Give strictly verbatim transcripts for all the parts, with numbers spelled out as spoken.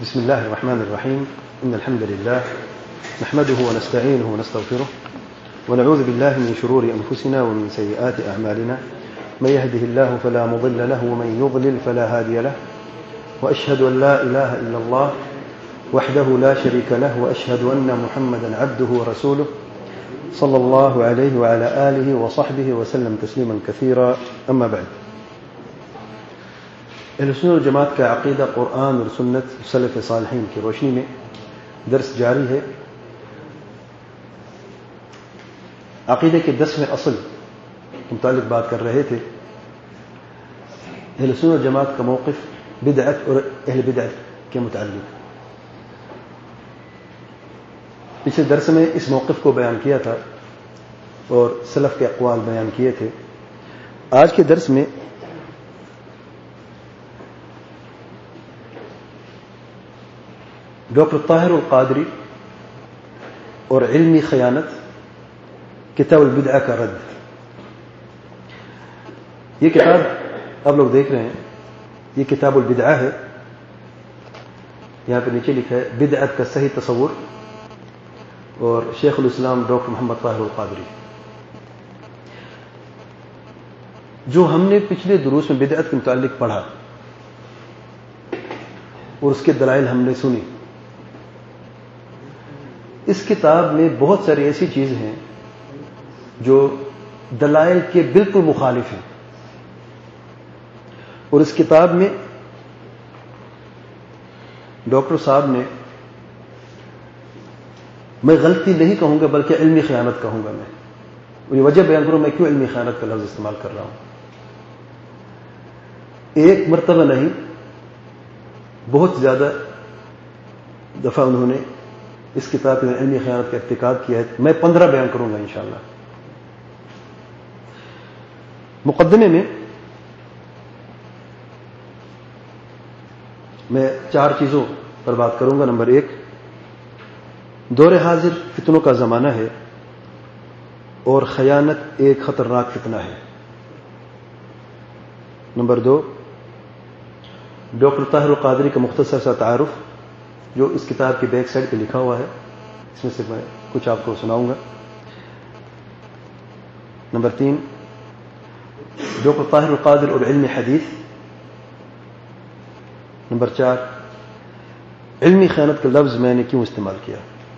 بسم الله الرحمن الرحيم. إن الحمد لله نحمده ونستعينه ونستغفره ونعوذ بالله من شرور أنفسنا ومن سيئات أعمالنا. من يهده الله فلا مضل له ومن يضلل فلا هادي له. وأشهد أن لا إله إلا الله وحده لا شريك له وأشهد أن محمدا عبده ورسوله صلى الله عليه وعلى آله وصحبه وسلم تسليما كثيرا. أما بعد، اہل سنت والجماعت کا عقیدہ قرآن اور سنت سلف صالحین کی روشنی میں درس جاری ہے. عقیدے کے دسویں اصل کے متعلق بات کر رہے تھے. اہل سنت والجماعت کا موقف بدعت اور اہل بدعت کے متعلق. پچھلے درس میں اس موقف کو بیان کیا تھا اور سلف کے اقوال بیان کیے تھے. آج کے درس میں ڈاکٹر طاہر القادری اور علمی خیانت، کتاب البدعہ کا رد. یہ کتاب آپ لوگ دیکھ رہے ہیں، یہ کتاب البدعہ ہے. یہاں پہ نیچے لکھا ہے بدعت کا صحیح تصور، اور شیخ الاسلام ڈاکٹر محمد طاہر القادری. جو ہم نے پچھلے دروس میں بدعت کے متعلق پڑھا اور اس کے دلائل ہم نے سنی، اس کتاب میں بہت ساری ایسی چیزیں ہیں جو دلائل کے بالکل مخالف ہیں. اور اس کتاب میں ڈاکٹر صاحب نے، میں غلطی نہیں کہوں گا بلکہ علمی خیانت کہوں گا. میں یہ وجہ بیان کروں میں کیوں علمی خیانت کا لفظ استعمال کر رہا ہوں. ایک مرتبہ نہیں، بہت زیادہ دفعہ انہوں نے اس کتاب میں علمی خیانت کا ارتکاب کیا ہے. میں پندرہ بیان کروں گا انشاءاللہ. مقدمے میں میں چار چیزوں پر بات کروں گا. نمبر ایک، دور حاضر فتنوں کا زمانہ ہے اور خیانت ایک خطرناک فتنہ ہے. نمبر دو، ڈاکٹر طاہر القادری کا مختصر سا تعارف جو اس کتاب کی بیک سائڈ پہ لکھا ہوا ہے، اس میں سے میں کچھ آپ کو سناؤں گا. نمبر تین، ڈاکٹر طاہر القادری اور علم حدیث. نمبر چار، علمی خیانت کا لفظ میں نے کیوں استعمال کیا.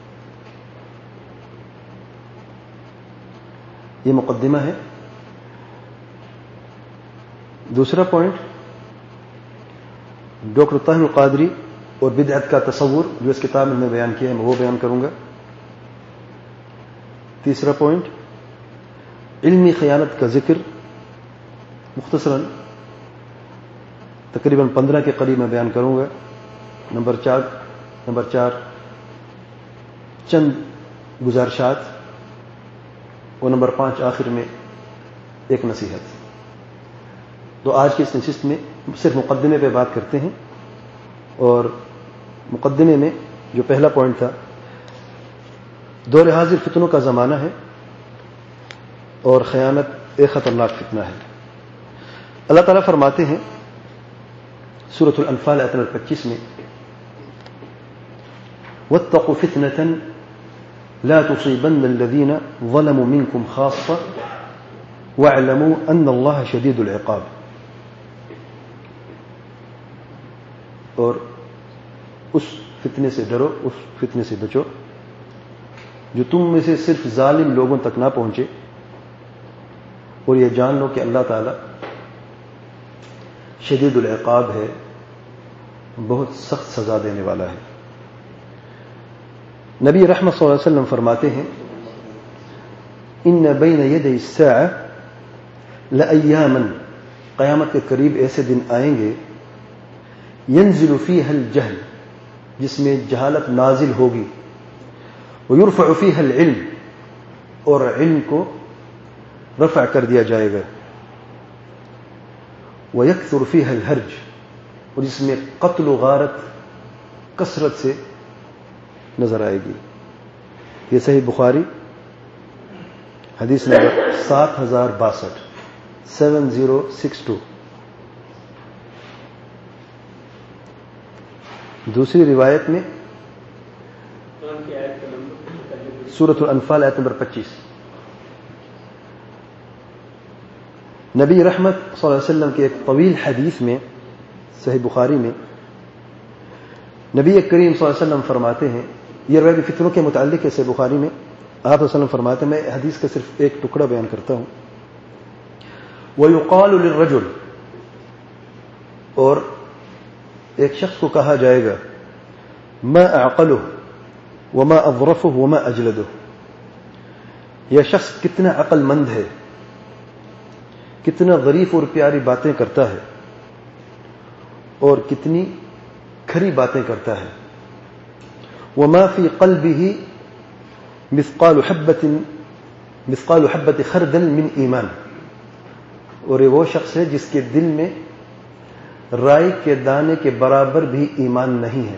یہ مقدمہ ہے. دوسرا پوائنٹ، ڈاکٹر طاہر القادری اور بدعت کا تصور جو اس کتاب میں میں بیان کیا ہے، میں وہ بیان کروں گا. تیسرا پوائنٹ، علمی خیانت کا ذکر مختصراً تقریباً پندرہ کے قریب میں بیان کروں گا. نمبر چار نمبر چار چند گزارشات، اور نمبر پانچ آخر میں ایک نصیحت. تو آج کی اس نشست میں صرف مقدمے پہ بات کرتے ہیں. اور مقدمے میں جو پہلا پوائنٹ تھا، دور حاضر فتنوں کا زمانہ ہے اور خیانت ایک خطرناک فتنہ ہے. اللہ تعالیٰ فرماتے ہیں سورۃ الانفال آیت نمبر پچیس میں، واتقوا فتنة لا تصيبن الذين ظلموا منكم خاصة واعلموا ان اللہ شدید العقاب. اور اس فتنے سے ڈرو، اس فتنے سے بچو جو تم میں سے صرف ظالم لوگوں تک نہ پہنچے، اور یہ جان لو کہ اللہ تعالی شدید العقاب ہے، بہت سخت سزا دینے والا ہے. نبی رحمت صلی اللہ علیہ وسلم فرماتے ہیں، ان بین یدی الساعہ لایاما، قیامت کے قریب ایسے دن آئیں گے، ینزل فیہا الجہل، جس میں جہالت نازل ہوگی، ویرفع فیہا العلم، اور علم کو رفع کر دیا جائے گا، ویکثر فیہا الحرج، اور جس میں قتل و غارت کثرت سے نظر آئے گی. یہ صحیح بخاری حدیث نمبر سات ہزار باسٹھ سیون زیرو سکس ٹو. دوسری روایت میں سورۃ الانفال آیت نمبر پچیس، نبی رحمت صلی اللہ علیہ وسلم کے ایک طویل حدیث میں صحیح بخاری میں نبی کریم صلی اللہ علیہ وسلم فرماتے ہیں، یہ روایت فتنوں کے متعلق ہے صحیح بخاری میں، آپ صلی اللہ علیہ وسلم فرماتے ہیں، میں حدیث کا صرف ایک ٹکڑا بیان کرتا ہوں، وَيُقَالُ لِلرَّجُلِ، اور ایک شخص کو کہا جائے گا، مَا أَعْقَلُهُ وَمَا أَظْرَفُهُ وَمَا أَجْلَدُهُ، یہ شخص کتنا عقل مند ہے، کتنا ظریف اور پیاری باتیں کرتا ہے، اور کتنی کھری باتیں کرتا ہے، وَمَا فِي قَلْبِهِ مثقال حبة مثقال حبة خردل من ایمان، اور یہ وہ شخص ہے جس کے دل میں رائی کے دانے کے برابر بھی ایمان نہیں ہے۔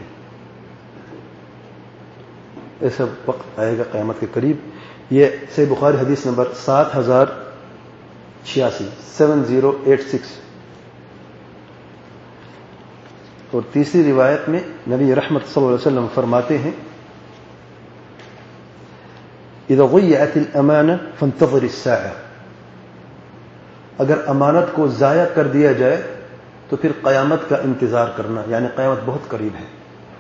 ایسا وقت آئے گا قیامت کے قریب۔ یہ صحیح بخاری حدیث نمبر سات ہزار چھیاسی سیون زیرو ایٹ سکس۔ اور تیسری روایت میں نبی رحمت صلی اللہ علیہ وسلم فرماتے ہیں، اذا ضیعت الامانہ فانتظر الساعہ، اگر امانت کو ضائع کر دیا جائے تو پھر قیامت کا انتظار کرنا، یعنی قیامت بہت قریب ہے۔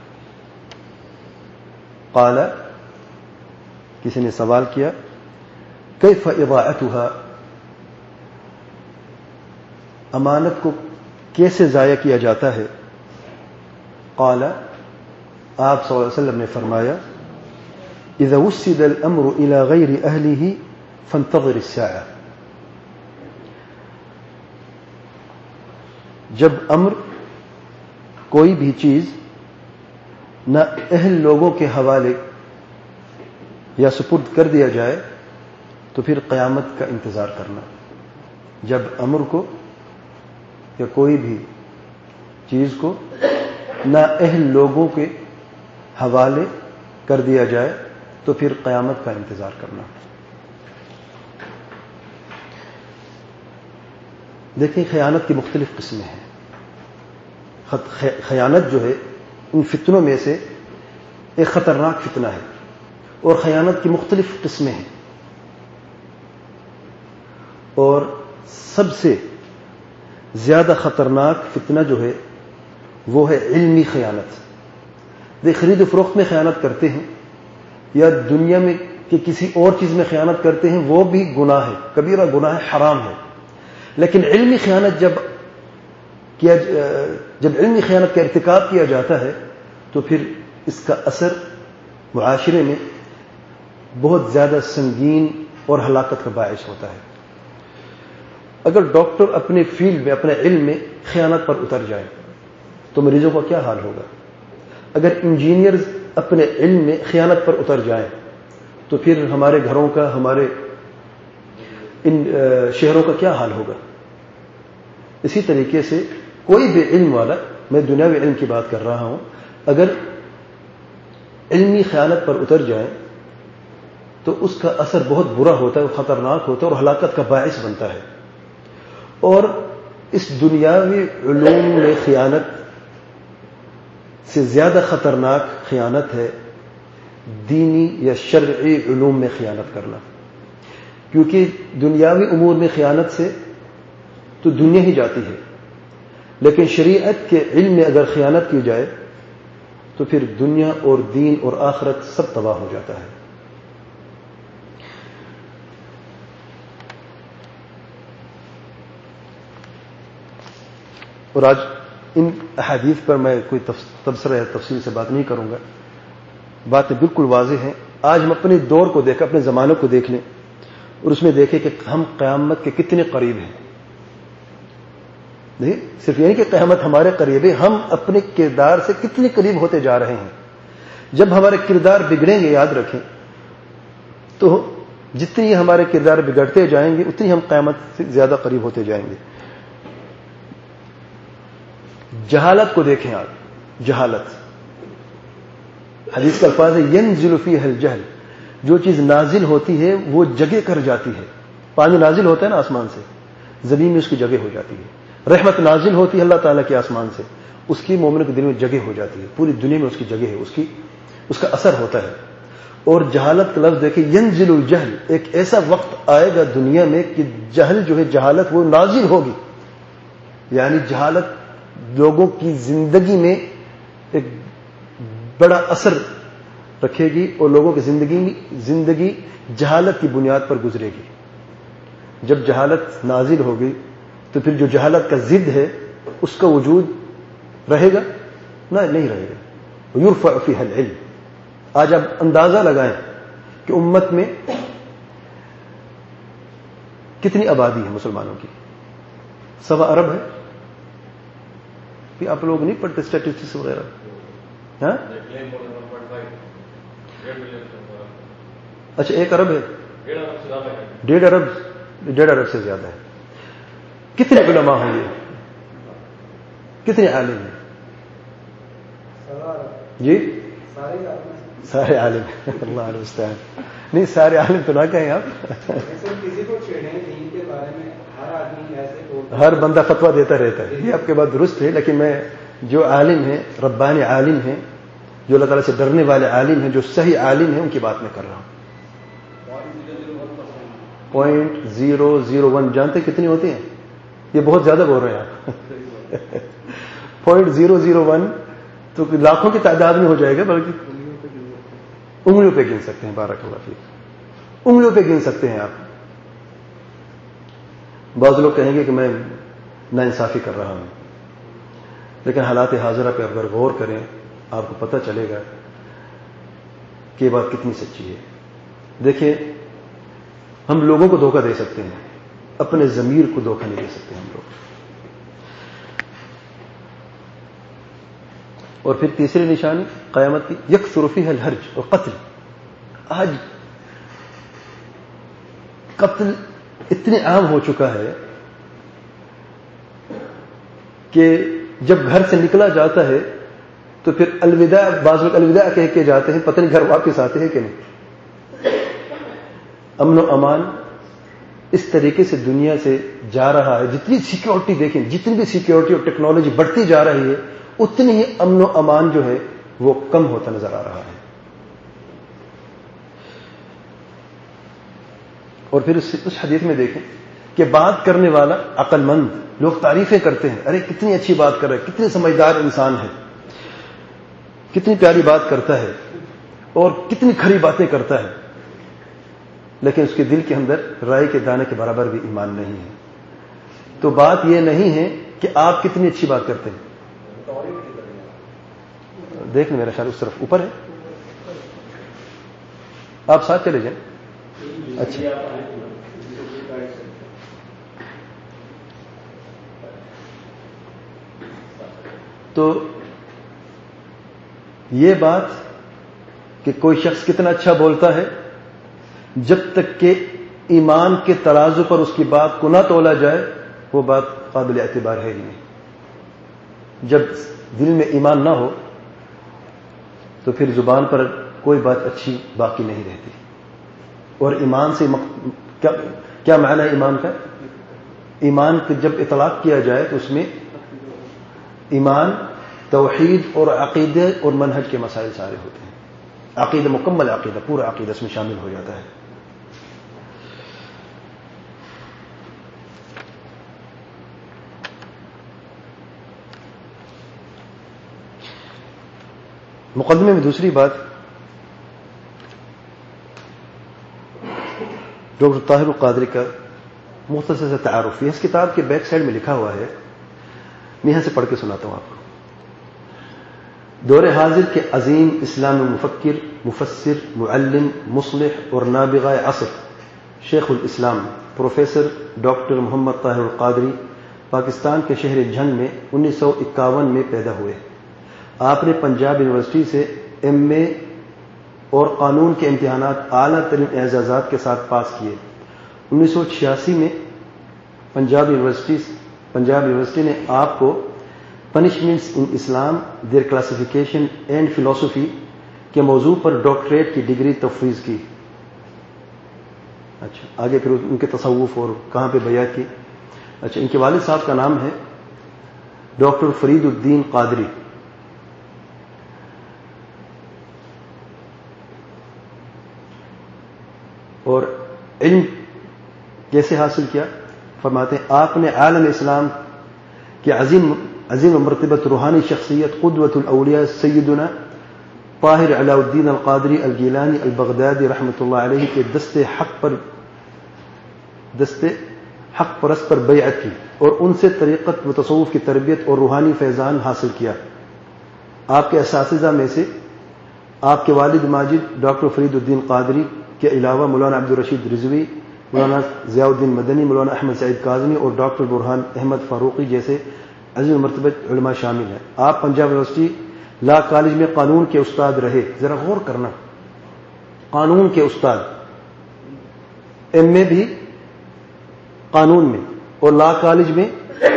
قال، کسی نے سوال کیا، کیف اضاعتها، امانت کو کیسے ضائع کیا جاتا ہے؟ قال، آپ صلی اللہ علیہ وسلم نے فرمایا، اذا وسد الامر الى غیر اہلہ فانتظر الساعہ، جب امر کوئی بھی چیز نہ اہل لوگوں کے حوالے یا سپرد کر دیا جائے تو پھر قیامت کا انتظار کرنا۔ جب امر کو یا کوئی بھی چیز کو نہ اہل لوگوں کے حوالے کر دیا جائے تو پھر قیامت کا انتظار کرنا۔ دیکھیں، خیانت کی مختلف قسمیں ہیں۔ خیانت جو ہے ان فتنوں میں سے ایک خطرناک فتنہ ہے، اور خیانت کی مختلف قسمیں ہیں، اور سب سے زیادہ خطرناک فتنہ جو ہے وہ ہے علمی خیانت۔ دیکھ، خرید و فروخت میں خیانت کرتے ہیں یا دنیا میں کہ کسی اور چیز میں خیانت کرتے ہیں، وہ بھی گناہ ہے، کبیرہ گناہ ہے، حرام ہے، لیکن علمی خیانت جب کیا جب علمی خیانت کا ارتکاب کیا جاتا ہے تو پھر اس کا اثر معاشرے میں بہت زیادہ سنگین اور ہلاکت کا باعث ہوتا ہے۔ اگر ڈاکٹر اپنے فیلڈ میں، اپنے علم میں خیانت پر اتر جائے تو مریضوں کا کیا حال ہوگا؟ اگر انجینئرز اپنے علم میں خیانت پر اتر جائیں تو پھر ہمارے گھروں کا، ہمارے ان شہروں کا کیا حال ہوگا؟ اسی طریقے سے کوئی بھی علم والا، میں دنیاوی علم کی بات کر رہا ہوں، اگر علمی خیانت پر اتر جائیں تو اس کا اثر بہت برا ہوتا ہے، خطرناک ہوتا ہے اور ہلاکت کا باعث بنتا ہے۔ اور اس دنیاوی علوم میں خیانت سے زیادہ خطرناک خیانت ہے دینی یا شرعی علوم میں خیانت کرنا، کیونکہ دنیاوی امور میں خیانت سے تو دنیا ہی جاتی ہے، لیکن شریعت کے علم میں اگر خیانت کی جائے تو پھر دنیا اور دین اور آخرت سب تباہ ہو جاتا ہے۔ اور آج ان احادیث پر میں کوئی تبصرہ یا تفصیل سے بات نہیں کروں گا، باتیں بالکل واضح ہیں۔ آج ہم اپنے دور کو دیکھیں، اپنے زمانے کو دیکھ لیں اور اس میں دیکھیں کہ ہم قیامت کے کتنے قریب ہیں۔ نہیں صرف یعنی کہ قیامت ہمارے قریب ہے، ہم اپنے کردار سے کتنے قریب ہوتے جا رہے ہیں۔ جب ہمارے کردار بگڑیں گے، یاد رکھیں، تو جتنی ہمارے کردار بگڑتے جائیں گے اتنی ہم قیامت سے زیادہ قریب ہوتے جائیں گے۔ جہالت کو دیکھیں آپ، جہالت، حدیث کا الفاظ ہے ینزل فیہ الجہل، جو چیز نازل ہوتی ہے وہ جگہ کر جاتی ہے۔ پانی نازل ہوتا ہے نا آسمان سے، زمین میں اس کی جگہ ہو جاتی ہے۔ رحمت نازل ہوتی ہے اللہ تعالیٰ کے آسمان سے، اس کی مومن کے دل میں جگہ ہو جاتی ہے، پوری دنیا میں اس کی جگہ ہے، اس کی اس کا اثر ہوتا ہے. اور جہالت کا لفظ دیکھیں، ینزل الجہل، ایک ایسا وقت آئے گا دنیا میں کہ جہل جو ہے، جہالت وہ نازل ہوگی. یعنی جہالت لوگوں کی زندگی میں ایک بڑا اثر رکھے گی اور لوگوں کی زندگی زندگی جہالت کی بنیاد پر گزرے گی. جب جہالت نازل ہوگی تو پھر جو جہالت کا ضد ہے اس کا وجود رہے گا؟ نہ، نہیں رہے گا. یرفع فیہا العلم. آج آپ اندازہ لگائیں کہ امت میں کتنی آبادی ہے مسلمانوں کی؟ سوا ارب ہے. کہ آپ لوگ نہیں پڑھتے اسٹیٹسٹکس وغیرہ؟ ہاں، اچھا ایک ارب ہے، ڈیڑھ ارب ڈیڑھ ارب سے زیادہ ہے. کتنے علماء ہوں گے؟ کتنے عالم ہیں؟ جی سارے عالم ہیں. اللہ المستعان. نہیں سارے عالم تو نہ کہیں آپ. کسی کو چھیڑیں دین کے بارے میں ہر آدمی ایسے بولتا، ہر بندہ فتویٰ دیتا رہتا ہے. یہ آپ کے بات درست ہے، لیکن میں جو عالم ہیں، ربانی عالم ہیں، جو اللہ تعالیٰ سے ڈرنے والے عالم ہیں، جو صحیح عالم ہیں، ان کی بات میں کر رہا ہوں. پوائنٹ زیرو زیرو ون جانتے کتنی ہوتی ہیں؟ یہ بہت زیادہ بول رہے ہیں آپ. پوائنٹ زیرو زیرو ون تو لاکھوں کی تعداد میں ہو جائے گا، بلکہ انگلیوں پہ گن سکتے ہیں. بارک اللہ فیک، انگلیوں پہ گن سکتے ہیں آپ. بعض لوگ کہیں گے کہ میں ناانصافی کر رہا ہوں، لیکن حالات حاضرہ پہ اگر غور کریں آپ کو پتہ چلے گا کہ یہ بات کتنی سچی ہے. دیکھیں، ہم لوگوں کو دھوکہ دے سکتے ہیں، اپنے ضمیر کو دھوکہ نہیں دے سکتے ہم لوگ. اور پھر تیسری نشانی قیامت کی، یکثر فیہا الحرج، اور قتل. آج قتل اتنے عام ہو چکا ہے کہ جب گھر سے نکلا جاتا ہے تو پھر الوداع، بعض لوگ الوداع کہہ کے جاتے ہیں، پتہ نہیں گھر واپس آتے ہیں کہ نہیں. امن و امان اس طریقے سے دنیا سے جا رہا ہے. جتنی سیکیورٹی دیکھیں، جتنی بھی سیکیورٹی اور ٹیکنالوجی بڑھتی جا رہی ہے، اتنی ہی امن و امان جو ہے وہ کم ہوتا نظر آ رہا ہے. اور پھر اس حدیث میں دیکھیں کہ بات کرنے والا عقل مند، لوگ تعریفیں کرتے ہیں، ارے کتنی اچھی بات کر رہا ہے، کتنی سمجھدار انسان ہے، کتنی پیاری بات کرتا ہے اور کتنی کھری باتیں کرتا ہے، لیکن اس کے دل کے اندر رائے کے دانے کے برابر بھی ایمان نہیں ہے. تو بات یہ نہیں ہے کہ آپ کتنی اچھی بات کرتے ہیں. دیکھ لیں میرا خیال اس طرف اوپر ہے، آپ ساتھ چلے جائیں. اچھا، تو یہ بات کہ کوئی شخص کتنا اچھا بولتا ہے، جب تک کہ ایمان کے ترازو پر اس کی بات کو نہ تولا جائے وہ بات قابل اعتبار ہے ہی نہیں. جب دل میں ایمان نہ ہو تو پھر زبان پر کوئی بات اچھی باقی نہیں رہتی. اور ایمان سے مق... کیا, کیا معنی ہے ایمان کا؟ ایمان کو جب اطلاق کیا جائے تو اس میں ایمان، توحید اور عقیدے اور منہج کے مسائل سارے ہوتے ہیں. عقیدہ، مکمل عقیدہ، پورا عقیدہ اس میں شامل ہو جاتا ہے. مقدمے میں دوسری بات، ڈاکٹر طاہر القادری کا مختصر سے تعارف. اس کتاب کے بیک سائڈ میں لکھا ہوا ہے، میں یہاں سے پڑھ کے سناتا ہوں آپ کو. دور حاضر کے عظیم اسلامی مفکر، مفسر، معلم، مصلح اور نابغہ عصر شیخ الاسلام پروفیسر ڈاکٹر محمد طاہر القادری پاکستان کے شہر جھنگ میں انیس سو اکاون میں پیدا ہوئے. آپ نے پنجاب یونیورسٹی سے ایم اے اور قانون کے امتحانات اعلیٰ ترین اعزازات کے ساتھ پاس کیے. انیس سو چھیاسی میں پنجاب یونیورسٹی پنجاب یونیورسٹی نے آپ کو punishments in Islam, their classification and فلسفی کے موضوع پر ڈاکٹریٹ کی ڈگری تفویض کی. اچھا، آگے پھر ان کے تصوف اور کہاں پہ بیعت کی. اچھا، ان کے والد صاحب کا نام ہے ڈاکٹر فرید الدین قادری. اور علم کیسے حاصل کیا؟ فرماتے ہیں آپ نے عالم اسلام کی عظیم عظیم مرتبت روحانی شخصیت قدوۃ الاولیاء سیدنا طاہر علاء الدین القادری الگیلانی البغدادی رحمۃ اللہ علیہ کے دست حق پر دست حق پرست پر بیعت کی اور ان سے طریقت و تصوف کی تربیت اور روحانی فیضان حاصل کیا. آپ کے اساتذہ میں سے آپ کے والد ماجد ڈاکٹر فرید الدین قادری کے علاوہ مولانا عبدالرشید رضوی، مولانا ضیاء الدین مدنی، مولانا احمد سعید کاظمی اور ڈاکٹر برہان احمد فاروقی جیسے عظیم مرتبہ علماء شامل ہیں. آپ پنجاب یونیورسٹی لا کالج میں قانون کے استاد رہے. ذرا غور کرنا، قانون کے استاد، ایم اے بھی قانون میں اور لا کالج میں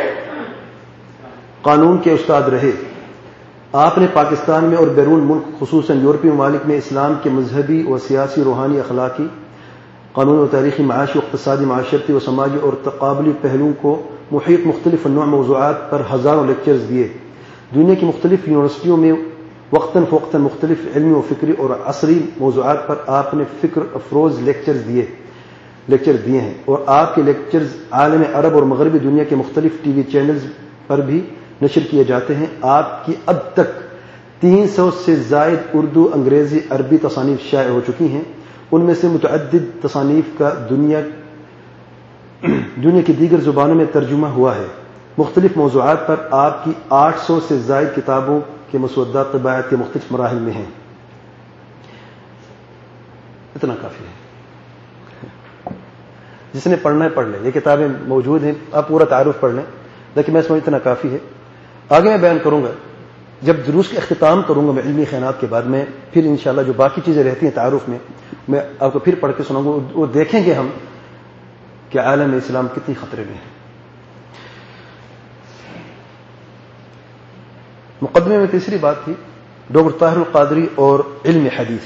قانون کے استاد رہے. آپ نے پاکستان میں اور بیرون ملک خصوصاً یورپی ممالک میں اسلام کے مذہبی و سیاسی، روحانی، اخلاقی، قانون و تاریخی، معاشی و اقتصادی، معاشرتی و سماجی اور تقابلی پہلوؤں کو محیط مختلف نوع موضوعات پر ہزاروں لیکچرز دیے. دنیا کی مختلف یونیورسٹیوں میں وقتاً فوقتاً مختلف علمی و فکری اور عصری موضوعات پر آپ نے فکر افروز لیکچرز دیے لیکچر دیے ہیں اور آپ کے لیکچرز عالم عرب اور مغربی دنیا کے مختلف ٹی وی چینلز پر بھی نشر کیے جاتے ہیں. آپ کی اب تک تین سو سے زائد اردو، انگریزی، عربی تصانیف شائع ہو چکی ہیں. ان میں سے متعدد تصانیف کا دنیا دنیا کی دیگر زبانوں میں ترجمہ ہوا ہے. مختلف موضوعات پر آپ کی آٹھ سو سے زائد کتابوں کے مسودات طباعت کے مختلف مراحل میں ہیں. اتنا کافی ہے. جس نے پڑھنا ہے پڑھ لیں، یہ کتابیں موجود ہیں، آپ پورا تعارف پڑھ لیں، لیکن میں سمجھتا اتنا کافی ہے. آگے میں بیان کروں گا جب دروس کا اختتام کروں گا میں علمی خیانات کے بعد میں، پھر انشاءاللہ جو باقی چیزیں رہتی ہیں تعارف میں میں آپ کو پھر پڑھ کے سناؤں گا. وہ دیکھیں گے ہم کہ عالم اسلام کتنی خطرے میں ہے. مقدمے میں تیسری بات تھی ڈاکٹر طاہر القادری اور علم حدیث.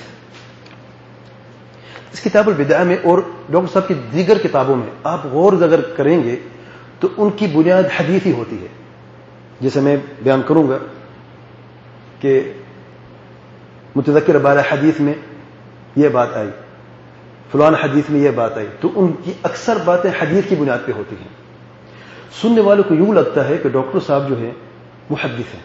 اس کتاب البدع میں اور ڈاکٹر صاحب کی دیگر کتابوں میں آپ غور اگر کریں گے تو ان کی بنیاد حدیث ہی ہوتی ہے. جیسے میں بیان کروں گا کہ متذکر بارہ حدیث میں یہ بات آئی، فلان حدیث میں یہ بات آئی، تو ان کی اکثر باتیں حدیث کی بنیاد پہ ہوتی ہیں. سننے والوں کو یوں لگتا ہے کہ ڈاکٹر صاحب جو ہیں محدث ہیں.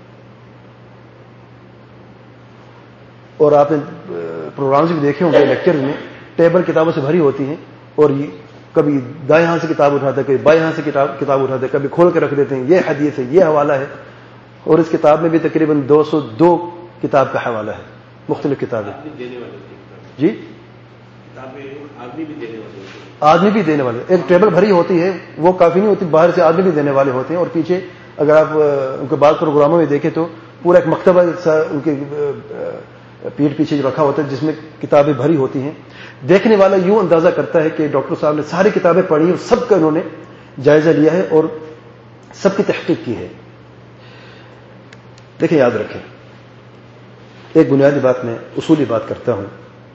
اور آپ نے پروگرامز بھی دیکھے ہوں گے، لیکچرز میں ٹیبل کتابوں سے بھری ہوتی ہیں اور کبھی دائیں ہاتھ سے کتاب اٹھاتے ہیں، کبھی بائیں ہاتھ سے کتاب کتاب اٹھاتے ہیں، کبھی کھول کے رکھ دیتے ہیں یہ حدیث ہے، یہ حوالہ ہے. اور اس کتاب میں بھی تقریباً دو سو دو کتاب کا حوالہ ہے، مختلف کتابیں. جی آدمی بھی دینے والے، ایک ٹیبل بھری ہوتی ہے، وہ کافی نہیں ہوتی، باہر سے آدمی بھی دینے والے ہوتے ہیں. اور پیچھے اگر آپ ان کے بعض پروگراموں میں دیکھیں تو پورا ایک مکتبہ ان کے پیٹ پیچھے جو رکھا ہوتا ہے جس میں کتابیں بھری ہوتی ہیں. دیکھنے والا یوں اندازہ کرتا ہے کہ ڈاکٹر صاحب نے ساری کتابیں پڑھی اور سب کا انہوں نے جائزہ لیا ہے اور سب کی تحقیق کی ہے. دیکھیں، یاد رکھیں، ایک بنیادی بات میں اصولی بات کرتا ہوں.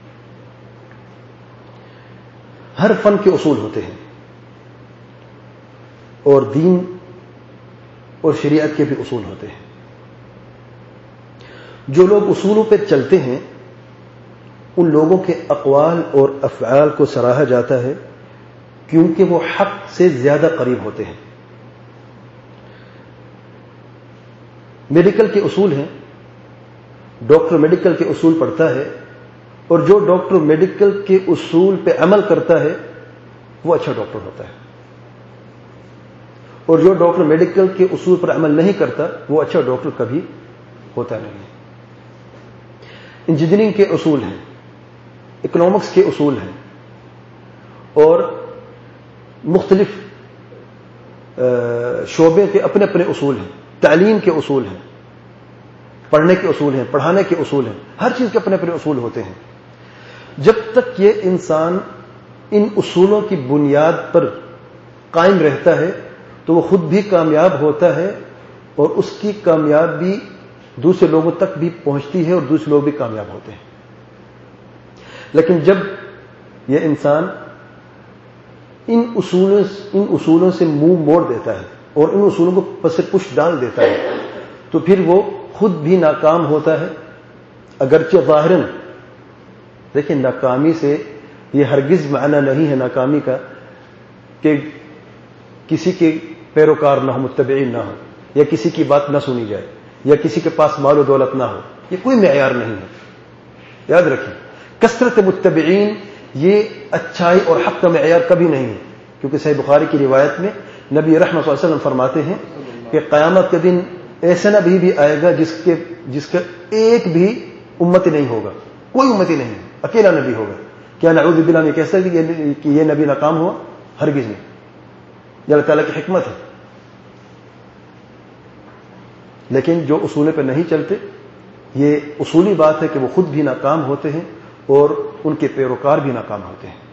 ہر فن کے اصول ہوتے ہیں اور دین اور شریعت کے بھی اصول ہوتے ہیں. جو لوگ اصولوں پہ چلتے ہیں ان لوگوں کے اقوال اور افعال کو سراہا جاتا ہے کیونکہ وہ حق سے زیادہ قریب ہوتے ہیں. میڈیکل کے اصول ہیں، ڈاکٹر میڈیکل کے اصول پڑھتا ہے اور جو ڈاکٹر میڈیکل کے اصول پہ عمل کرتا ہے وہ اچھا ڈاکٹر ہوتا ہے، اور جو ڈاکٹر میڈیکل کے اصول پر عمل نہیں کرتا وہ اچھا ڈاکٹر کبھی ہوتا نہیں. انجینئرنگ کے اصول ہیں، اکنامکس کے اصول ہیں اور مختلف شعبے کے اپنے اپنے اصول ہیں. تعلیم کے اصول ہیں، پڑھنے کے اصول ہیں، پڑھانے کے اصول ہیں، ہر چیز کے اپنے اپنے اصول ہوتے ہیں. جب تک یہ انسان ان اصولوں کی بنیاد پر قائم رہتا ہے تو وہ خود بھی کامیاب ہوتا ہے اور اس کی کامیابی دوسرے لوگوں تک بھی پہنچتی ہے اور دوسرے لوگ بھی کامیاب ہوتے ہیں. لیکن جب یہ انسان ان اصولوں ان اصولوں سے منہ موڑ دیتا ہے اور ان اصولوں کو پس پش ڈال دیتا ہے تو پھر وہ خود بھی ناکام ہوتا ہے، اگرچہ ظاہراً. دیکھیں ناکامی سے یہ ہرگز معنی نہیں ہے ناکامی کا کہ کسی کے پیروکار نہ ہو، متبعین نہ ہو، یا کسی کی بات نہ سنی جائے، یا کسی کے پاس مال و دولت نہ ہو. یہ کوئی معیار نہیں ہے. یاد رکھیں کثرت متبعین یہ اچھائی اور حق کا معیار کبھی نہیں ہے، کیونکہ صحیح بخاری کی روایت میں نبی رحمت صلی اللہ علیہ وسلم فرماتے ہیں کہ قیامت کے دن ایسا نبی بھی آئے گا جس کے جس کا ایک بھی امتی نہیں ہوگا، کوئی امتی نہیں، اکیلا نبی ہوگا. کیا نعوذ باللہ میں کہہ سکتے کہ یہ نبی ناکام ہوا؟ ہرگز نہیں. یہ اللہ تعالیٰ کی حکمت ہے. لیکن جو اصول پہ نہیں چلتے، یہ اصولی بات ہے کہ وہ خود بھی ناکام ہوتے ہیں اور ان کے پیروکار بھی ناکام ہوتے ہیں.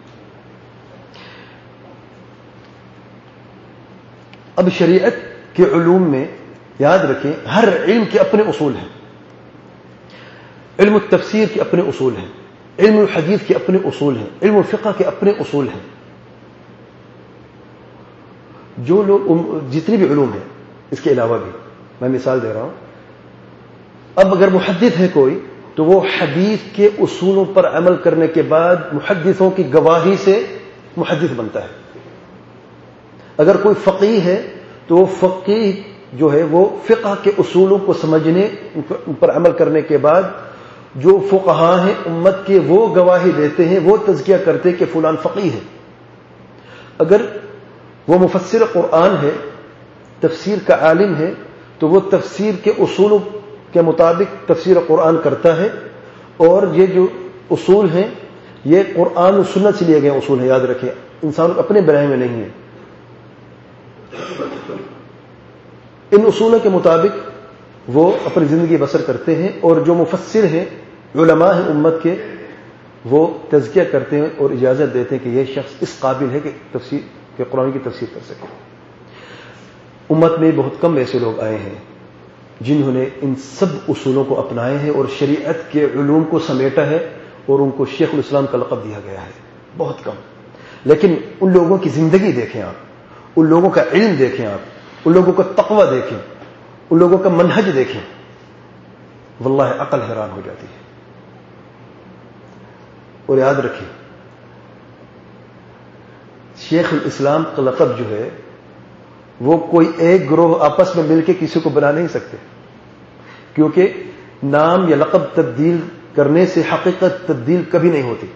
اب شریعت کے علوم میں یاد رکھیں ہر علم کے اپنے اصول ہیں. علم التفسیر کے اپنے اصول ہیں، علم الحدیث کے اپنے اصول ہیں، علم الفقہ کے اپنے اصول ہیں. جو لوگ جتنی بھی علوم ہیں اس کے علاوہ بھی میں مثال دے رہا ہوں. اب اگر محدث ہے کوئی تو وہ حدیث کے اصولوں پر عمل کرنے کے بعد محدثوں کی گواہی سے محدث بنتا ہے. اگر کوئی فقیہ ہے تو وہ فقیہ جو ہے وہ فقہ کے اصولوں کو سمجھنے ان پر عمل کرنے کے بعد جو فقہاء ہیں امت کے وہ گواہی دیتے ہیں، وہ تزکیہ کرتے کہ فلان فقیہ ہے. اگر وہ مفسر قرآن ہے، تفسیر کا عالم ہے، تو وہ تفسیر کے اصولوں کے مطابق تفسیر قرآن کرتا ہے. اور یہ جو اصول ہیں یہ قرآن و سنت سے لیے گئے اصول ہیں. یاد رکھیں انسان اپنے بنائے میں نہیں ہے. ان اصولوں کے مطابق وہ اپنی زندگی بسر کرتے ہیں، اور جو مفسر ہیں علماء ہیں امت کے وہ تزکیہ کرتے ہیں اور اجازت دیتے ہیں کہ یہ شخص اس قابل ہے کہ تفسیر کہ قرآن کی تفسیر کر سکے. امت میں بہت کم ایسے لوگ آئے ہیں جنہوں نے ان سب اصولوں کو اپنائے ہیں اور شریعت کے علوم کو سمیٹا ہے اور ان کو شیخ الاسلام کا لقب دیا گیا ہے. بہت کم. لیکن ان لوگوں کی زندگی دیکھیں آپ، ان لوگوں کا علم دیکھیں آپ، ان لوگوں کا تقوی دیکھیں، ان لوگوں کا منہج دیکھیں، واللہ عقل حیران ہو جاتی ہے. اور یاد رکھیں شیخ الاسلام کا لقب جو ہے وہ کوئی ایک گروہ آپس میں مل کے کسی کو بنا نہیں سکتے، کیونکہ نام یا لقب تبدیل کرنے سے حقیقت تبدیل کبھی نہیں ہوتی.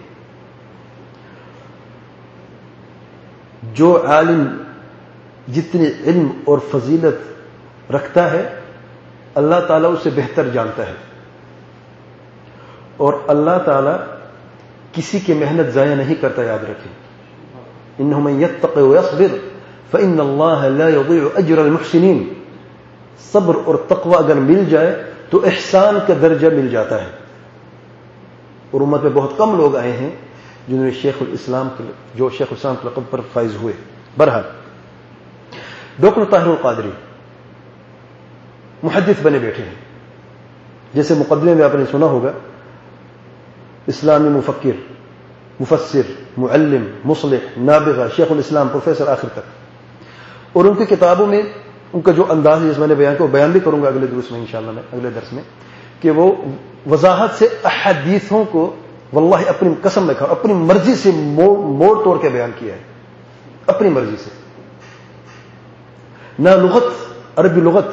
جو عالم جتنی علم اور فضیلت رکھتا ہے اللہ تعالیٰ اسے بہتر جانتا ہے، اور اللہ تعالیٰ کسی کی محنت ضائع نہیں کرتا. یاد رکھیں انہ من یتق ویصبر فإن اللہ لا یضیع اجر المحسنین. صبر اور تقوی اگر مل جائے تو احسان کا درجہ مل جاتا ہے. اور امت میں بہت کم لوگ آئے ہیں جنہوں نے شیخ الاسلام جو شیخ الاسلام کے لقب پر فائز ہوئے. بہرحال ڈاکٹر طاہر القادری محدث بنے بیٹھے ہیں. جیسے مقدمے میں آپ نے سنا ہوگا اسلامی مفکر، مفسر، معلم، مصلح، نابغہ، شیخ الاسلام، پروفیسر آخر تک. اور ان کی کتابوں میں ان کا جو انداز ہے جس میں نے بیان کیا وہ بیان بھی کروں گا اگلے درس میں انشاءاللہ میں اگلے درس میں، کہ وہ وضاحت سے احادیثوں کو واللہ اپنی قسم میں کھا اپنی مرضی سے موڑ, موڑ توڑ کے بیان کیا ہے. اپنی مرضی سے، نہ لغت عربی لغت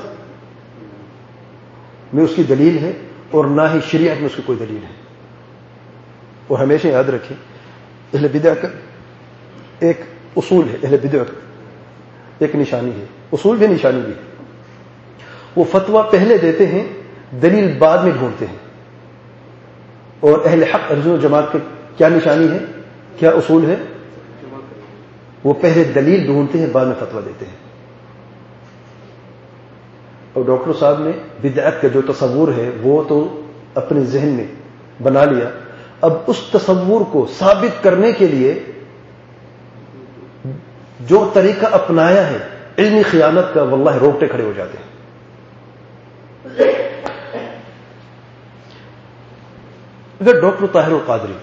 میں اس کی دلیل ہے اور نہ ہی شریعت میں اس کی کوئی دلیل ہے. اور ہمیشہ یاد رکھیں اہل بدع کا ایک اصول ہے، اہل بدع کا ایک نشانی ہے، اصول بھی نشانی بھی. وہ فتویٰ پہلے دیتے ہیں دلیل بعد میں ڈھونڈتے ہیں. اور اہل حق ارجن جماعت کے کیا نشانی ہے، کیا اصول ہے؟ وہ پہلے دلیل ڈھونڈتے ہیں بعد میں فتویٰ دیتے ہیں. اور ڈاکٹر صاحب نے بدعت کا جو تصور ہے وہ تو اپنے ذہن میں بنا لیا. اب اس تصور کو ثابت کرنے کے لیے جو طریقہ اپنایا ہے علمی خیانت کا، واللہ روکٹے کھڑے ہو جاتے ہیں. اگر ڈاکٹر طاہر القادری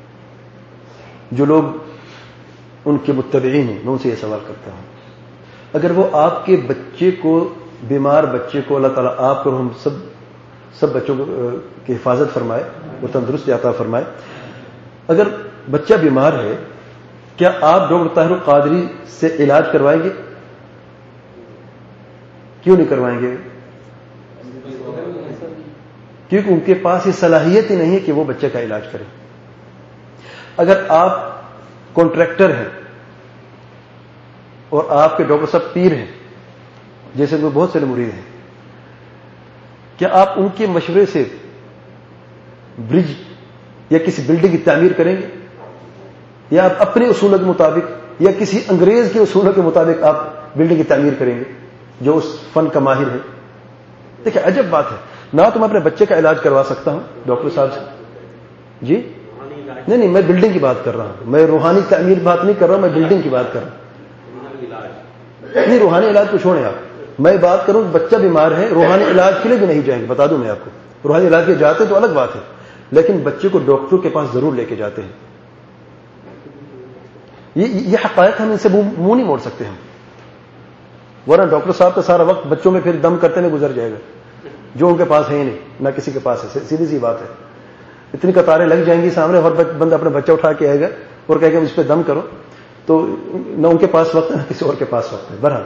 جو لوگ ان کے متبعین ہیں، میں ان سے یہ سوال کرتا ہوں، اگر وہ آپ کے بچے کو، بیمار بچے کو، اللہ تعالیٰ آپ کو ہم سب سب بچوں کو کی حفاظت فرمائے اور تندرست عطا فرمائے، اگر بچہ بیمار ہے کیا آپ ڈاکٹر طاہر القادری سے علاج کروائیں گے؟ کیوں نہیں کروائیں گے؟ کیونکہ ان کے پاس یہ صلاحیت ہی نہیں ہے کہ وہ بچے کا علاج کریں۔ اگر آپ کانٹریکٹر ہیں اور آپ کے ڈاکٹر صاحب پیر ہیں، جیسے وہ بہت سے مرید ہیں، کیا آپ ان کے مشورے سے برج یا کسی بلڈنگ کی تعمیر کریں گے؟ یا آپ اپنے اصولوں کے مطابق یا کسی انگریز کے اصولوں کے مطابق آپ بلڈنگ کی تعمیر کریں گے جو اس فن کا ماہر ہے؟ دیکھیں عجب بات ہے، نہ تو میں اپنے بچے کا علاج کروا سکتا ہوں ڈاکٹر صاحب سے، جی نہیں نہیں میں بلڈنگ کی بات کر رہا ہوں، میں روحانی تعمیر بات نہیں کر رہا ہوں، میں بلڈنگ کی بات کر رہا ہوں۔ نہیں روحانی علاج کو چھوڑیں آپ، میں بات کروں بچہ بیمار ہے، روحانی علاج کے لیے بھی نہیں جائیں گے، بتا دوں میں آپ کو، روحانی علاج کے جاتے تو الگ بات ہے، لیکن بچے کو ڈاکٹر کے پاس ضرور لے کے جاتے ہیں۔ یہ یہ حقائق ہم ان سے منہ نہیں موڑ سکتے ہم، ورنہ ڈاکٹر صاحب کا سارا وقت بچوں میں پھر دم کرتے میں گزر جائے گا، جو ان کے پاس ہے ہی نہیں، نہ کسی کے پاس ہے، سیدھی سی بات ہے۔ اتنی قطاریں لگ جائیں گی سامنے، اور بندہ اپنا بچہ اٹھا کے آئے گا اور کہے گا اس پہ دم کرو، تو نہ ان کے پاس وقت ہے نہ کسی اور کے پاس وقت ہے۔ بہرحال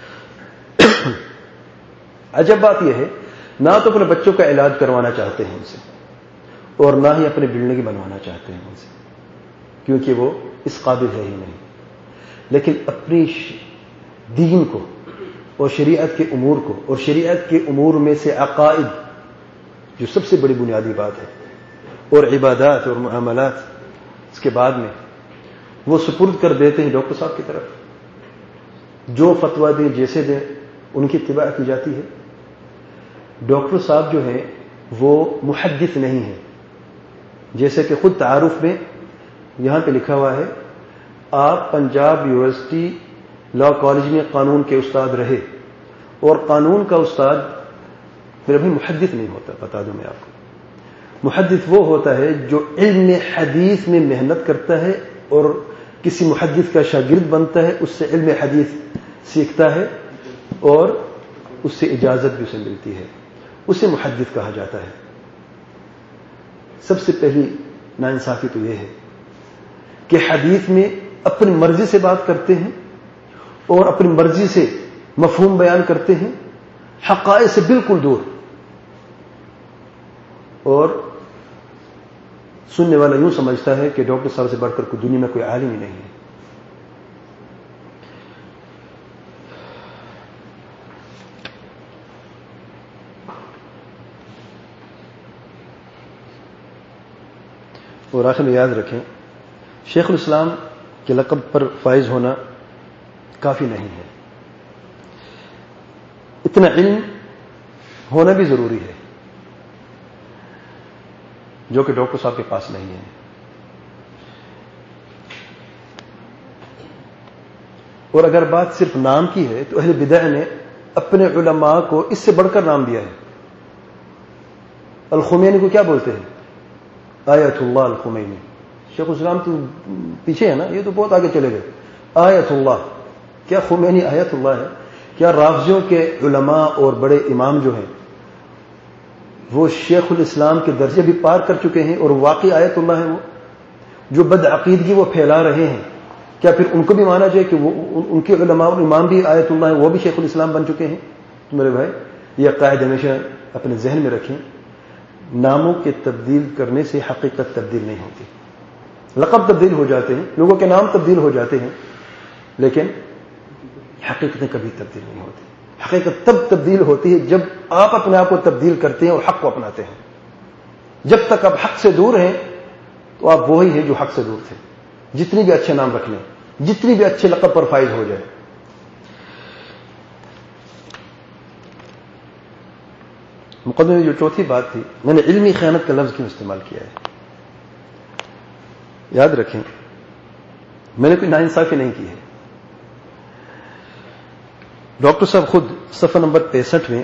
عجب بات یہ ہے، نہ تو اپنے بچوں کا علاج کروانا چاہتے ہیں ان سے، اور نہ ہی اپنی بلڈنگ بنوانا چاہتے ہیں ان سے، کیونکہ وہ اس قابل ہے ہی نہیں، لیکن اپنی دین کو اور شریعت کے امور کو، اور شریعت کے امور میں سے عقائد جو سب سے بڑی بنیادی بات ہے، اور عبادات اور معاملات اس کے بعد میں وہ سپرد کر دیتے ہیں ڈاکٹر صاحب کی طرف، جو فتویٰ دیں جیسے دیں ان کی اتباع کی جاتی ہے۔ ڈاکٹر صاحب جو ہیں وہ محدث نہیں ہیں، جیسے کہ خود تعارف میں یہاں پہ لکھا ہوا ہے، آپ پنجاب یونیورسٹی لا کالج میں قانون کے استاد رہے، اور قانون کا استاد پھر ابھی محدث نہیں ہوتا، بتا دوں میں آپ کو۔ محدث وہ ہوتا ہے جو علم حدیث میں محنت کرتا ہے اور کسی محدث کا شاگرد بنتا ہے، اس سے علم حدیث سیکھتا ہے اور اس سے اجازت بھی اسے ملتی ہے، اسے محدث کہا جاتا ہے۔ سب سے پہلی ناانصافی تو یہ ہے کہ حدیث میں اپنی مرضی سے بات کرتے ہیں اور اپنی مرضی سے مفہوم بیان کرتے ہیں، حقائق سے بالکل دور، اور سننے والا یوں سمجھتا ہے کہ ڈاکٹر صاحب سے بڑھ کر کوئی دنیا میں کوئی عالم ہی نہیں ہے۔ اور آخر میں یاد رکھیں، شیخ الاسلام کے لقب پر فائز ہونا کافی نہیں ہے، اتنا علم ہونا بھی ضروری ہے جو کہ ڈاکٹر صاحب کے پاس نہیں ہے۔ اور اگر بات صرف نام کی ہے تو اہل بدع نے اپنے علماء کو اس سے بڑھ کر نام دیا ہے۔ الخمینی کو کیا بولتے ہیں؟ آیت اللہ الخمینی۔ شیخ الاسلام تو پیچھے ہے نا، یہ تو بہت آگے چلے گئے۔ آیت اللہ، کیا خمینی آیت اللہ ہے؟ کیا رافضیوں کے علماء اور بڑے امام جو ہیں وہ شیخ الاسلام کے درجے بھی پار کر چکے ہیں اور واقعی آیت اللہ ہیں؟ وہ جو بدعقیدگی وہ پھیلا رہے ہیں، کیا پھر ان کو بھی مانا جائے کہ وہ ان کے علماء اور امام بھی آیت اللہ ہیں، وہ بھی شیخ الاسلام بن چکے ہیں؟ تو میرے بھائی یہ عقائد ہمیشہ اپنے ذہن میں رکھیں، ناموں کے تبدیل کرنے سے حقیقت تبدیل نہیں ہوتی۔ لقب تبدیل ہو جاتے ہیں، لوگوں کے نام تبدیل ہو جاتے ہیں، لیکن حقیقتیں کبھی تبدیل نہیں ہوتی۔ حقیقت تب تبدیل ہوتی ہے جب آپ اپنے آپ کو تبدیل کرتے ہیں اور حق کو اپناتے ہیں۔ جب تک آپ حق سے دور ہیں تو آپ وہی ہیں جو حق سے دور تھے، جتنی بھی اچھے نام رکھ لیں، جتنی بھی اچھے لقب پر فائز ہو جائے۔ مقدمے میں جو چوتھی بات تھی، میں نے علمی خیانت کا لفظ کیوں استعمال کیا ہے؟ یاد رکھیں، میں نے کوئی ناانصافی نہیں کی ہے۔ ڈاکٹر صاحب خود صفحہ نمبر پینسٹھ میں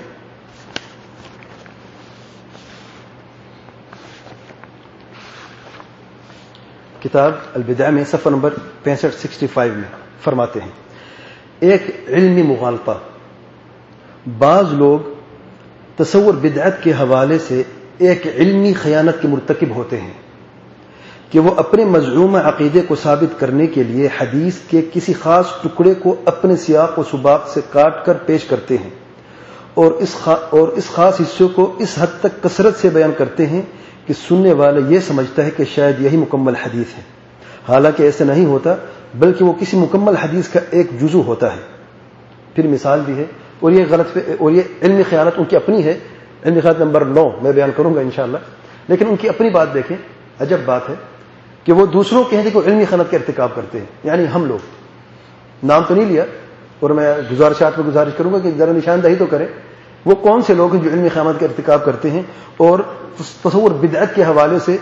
کتاب البدع میں صفحہ نمبر پینسٹھ سکسٹی فائیو میں فرماتے ہیں ایک علمی مغالطہ. بعض لوگ تصور بدعت کے حوالے سے ایک علمی خیانت کے مرتکب ہوتے ہیں کہ وہ اپنے مزعومہ عقیدے کو ثابت کرنے کے لیے حدیث کے کسی خاص ٹکڑے کو اپنے سیاق و سباق سے کاٹ کر پیش کرتے ہیں اور اس اور اس خاص حصے کو اس حد تک کثرت سے بیان کرتے ہیں کہ سننے والا یہ سمجھتا ہے کہ شاید یہی مکمل حدیث ہے، حالانکہ ایسا نہیں ہوتا، بلکہ وہ کسی مکمل حدیث کا ایک جزو ہوتا ہے. پھر مثال بھی ہے، اور یہ غلط اور یہ علمی خیانت ان کی اپنی ہے. علمی خیانت نمبر نو میں بیان کروں گا انشاءاللہ. لیکن ان کی اپنی بات دیکھیں، عجب بات ہے کہ وہ دوسروں کے ہیں کہ وہ علمی خیانت کا ارتکاب کرتے ہیں. یعنی ہم لوگ، نام تو نہیں لیا اور میں گزارشات میں گزارش کروں گا کہ ذرا نشاندہی تو کریں، وہ کون سے لوگ ہیں جو علمی خیانت کا ارتکاب کرتے ہیں اور تصور بدعت کے حوالے سے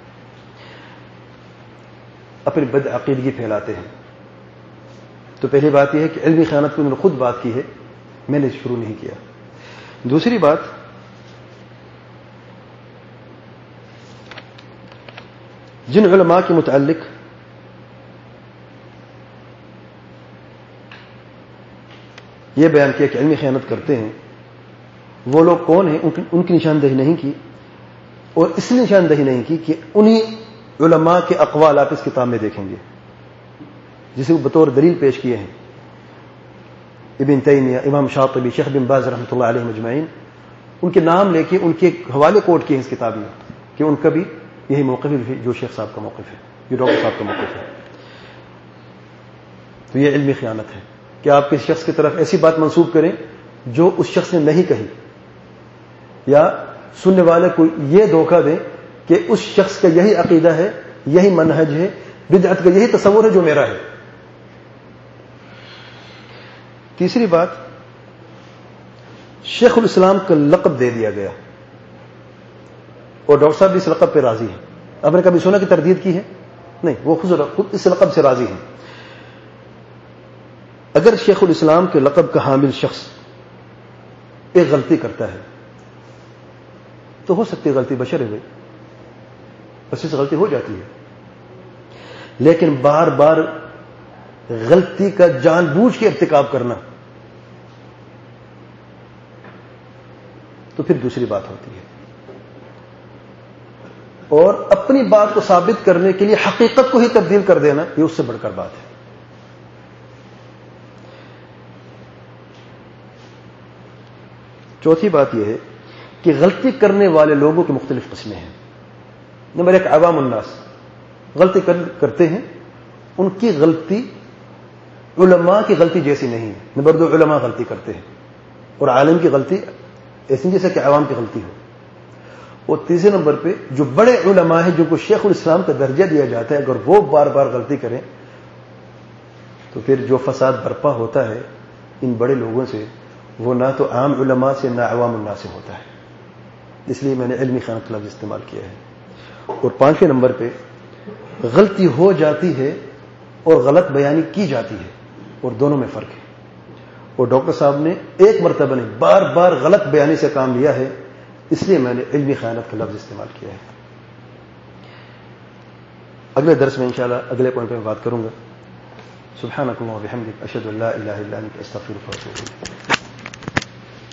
اپنی بد عقیدگی پھیلاتے ہیں. تو پہلی بات یہ ہے کہ علمی خیانت کو میں نے خود بات کی ہے، میں نے شروع نہیں کیا. دوسری بات، جن علماء کے متعلق یہ بیان کیا کہ علمی خیانت کرتے ہیں، وہ لوگ کون ہیں، ان کی نشاندہی نہیں کی، اور اس لیے نشاندہی نہیں کی کہ انہی علماء کے اقوال آپ اس کتاب میں دیکھیں گے جسے وہ بطور دلیل پیش کیے ہیں. ابن تیمیہ، امام شاطبی، شیخ بن باز رحمۃ اللہ علیہ مجمعین، ان کے نام لے کے ان کے حوالے کوٹ کیے ہیں اس کتاب میں کہ ان کا بھی یہی موقف ہے جو شیخ صاحب کا موقف ہے، جو ڈاکٹر صاحب کا موقف ہے. تو یہ علمی خیانت ہے کہ آپ کسی شخص کی طرف ایسی بات منسوب کریں جو اس شخص نے نہیں کہی، یا سننے والے کو یہ دھوکہ دیں کہ اس شخص کا یہی عقیدہ ہے، یہی منہج ہے، بدعت کا یہی تصور ہے جو میرا ہے. تیسری بات، شیخ الاسلام کا لقب دے دیا گیا اور ڈاکٹر صاحب بھی اس لقب پہ راضی ہیں. آپ نے کبھی سنا کہ تردید کی ہے؟ نہیں، وہ خود اس لقب سے راضی ہیں. اگر شیخ الاسلام کے لقب کا حامل شخص ایک غلطی کرتا ہے تو ہو سکتی ہے غلطی، بشر ہے بھائی، بس اس غلطی ہو جاتی ہے. لیکن بار بار غلطی کا جان بوجھ کے ارتکاب کرنا تو پھر دوسری بات ہوتی ہے. اور اپنی بات کو ثابت کرنے کے لیے حقیقت کو ہی تبدیل کر دینا، یہ اس سے بڑھ کر بات ہے. چوتھی بات یہ ہے کہ غلطی کرنے والے لوگوں کی مختلف قسمیں ہیں. نمبر ایک، عوام الناس غلطی کرتے ہیں، ان کی غلطی علماء کی غلطی جیسی نہیں ہے. نمبر دو، علماء غلطی کرتے ہیں اور عالم کی غلطی ایسی جیسے کہ عوام کی غلطی ہو. اور تیسرے نمبر پہ جو بڑے علماء ہیں جن کو شیخ الاسلام کا درجہ دیا جاتا ہے، اگر وہ بار بار غلطی کریں تو پھر جو فساد برپا ہوتا ہے ان بڑے لوگوں سے، وہ نہ تو عام علماء سے نہ عوام الناس سے ہوتا ہے. اس لیے میں نے علمی خیانت کا لفظ استعمال کیا ہے. اور پانچویں نمبر پہ غلطی ہو جاتی ہے اور غلط بیانی کی جاتی ہے، اور دونوں میں فرق ہے. اور ڈاکٹر صاحب نے ایک مرتبہ نہیں بار بار غلط بیانی سے کام لیا ہے، اس لیے میں نے علمی خیانت کا لفظ استعمال کیا ہے. اگلے درس میں انشاءاللہ اگلے پوائنٹ پہ میں بات کروں گا. سبحانک اللہم و بحمدک، اشہد ان لا الہ الا انت، استغفرک و اتوب الیک.